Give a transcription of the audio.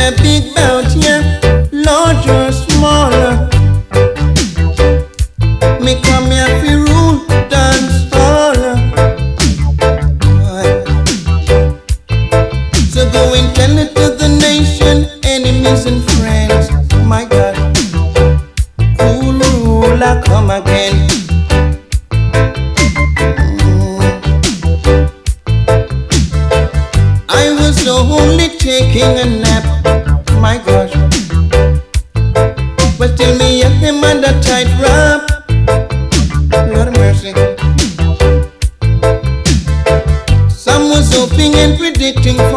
a big bout, yeah, large or smaller. Me come here fi rule dance hall. So go and tell it to the nation, enemies and friends. My God, cool ruler come again. I was only taking a nap. My gosh, but still me and him under tight wrap. Lord of mercy. Some was hoping and predicting